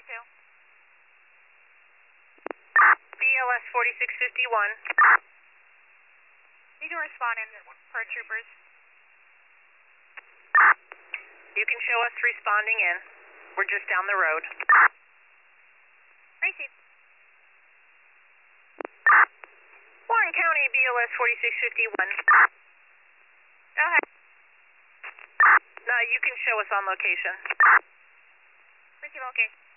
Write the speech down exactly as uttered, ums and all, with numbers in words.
two. B L S forty-six fifty-one. Need to respond in for troopers. You can show us responding in. We're just down the road. Receive. Warren County, B L S forty-six fifty-one. Go ahead. No, you can show us on location. Receive, okay.